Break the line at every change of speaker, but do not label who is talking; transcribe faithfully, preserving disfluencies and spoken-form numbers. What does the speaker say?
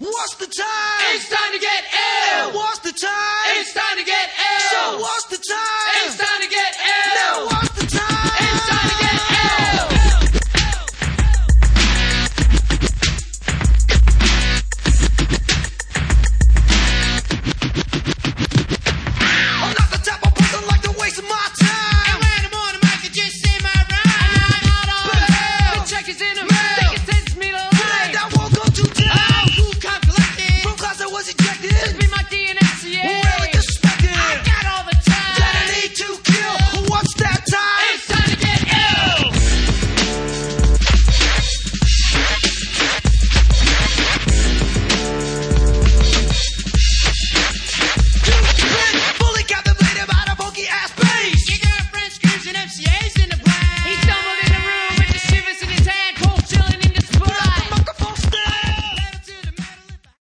What's the time?
It's time to get ill.
What's the time?
It's time to get